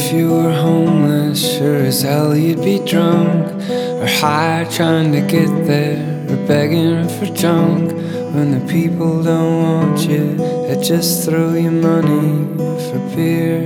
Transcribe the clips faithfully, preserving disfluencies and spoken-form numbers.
if you were homeless, sure as hell you'd be drunk or high trying to get there, or begging for junk. When the people don't want you, they just throw you money for beer.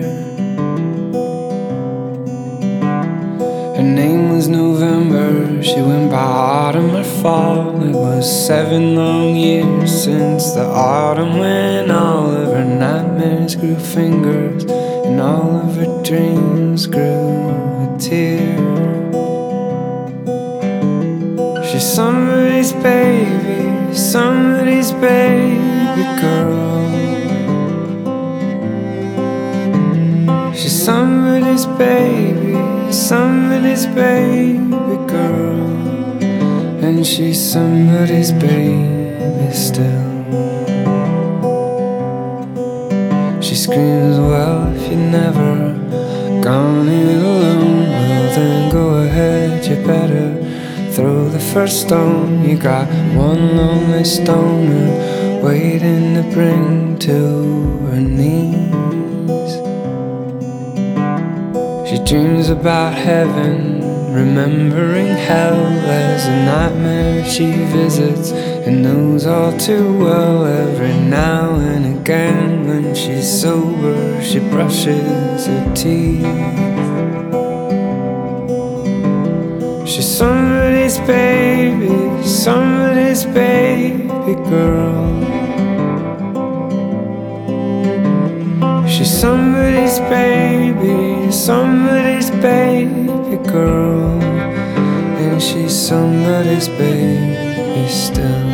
Her name was November, she went by autumn or fall. It was seven long years since the autumn when all of her nightmares grew fingers and all of her dreams grew a tear. She's somebody's baby, somebody's baby girl. She's somebody's baby, somebody's baby girl. And she's somebody's baby still. She screams, well, if you've never gone it alone, well then go ahead, you better throw the first stone. You got one lonely stoner waiting to bring to her knees. She dreams about heaven, remembering hell as a nightmare she visits and knows all too well. Every now and again when she's sober, she brushes her teeth. She's somebody's baby, somebody's baby girl. She's somebody's baby, somebody's baby girl. And she's somebody's baby still.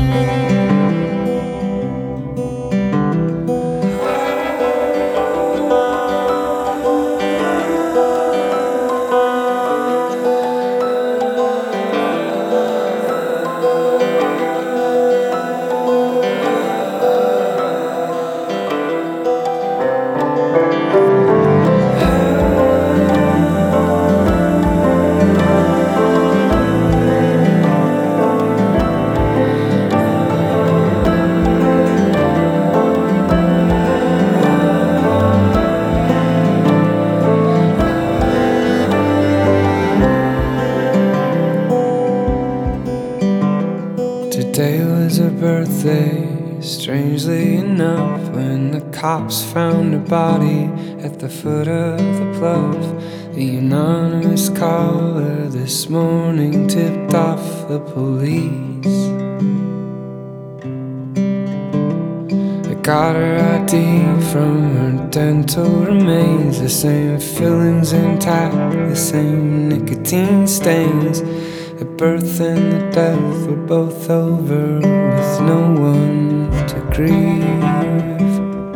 Today was her birthday, strangely enough, when the cops found her body at the foot of the bluff. The anonymous caller this morning tipped off the police. They got her I D from her dental remains, the same fillings intact, the same nicotine stains. The birth and the death were both over with no one to grieve.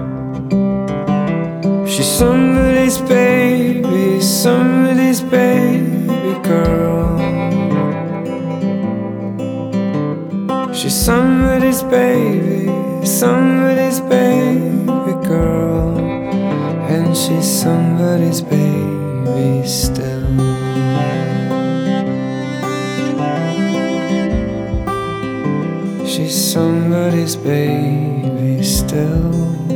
She's somebody's baby, somebody's baby girl. She's somebody's baby, somebody's baby girl. And she's somebody's baby still. She's somebody's baby still.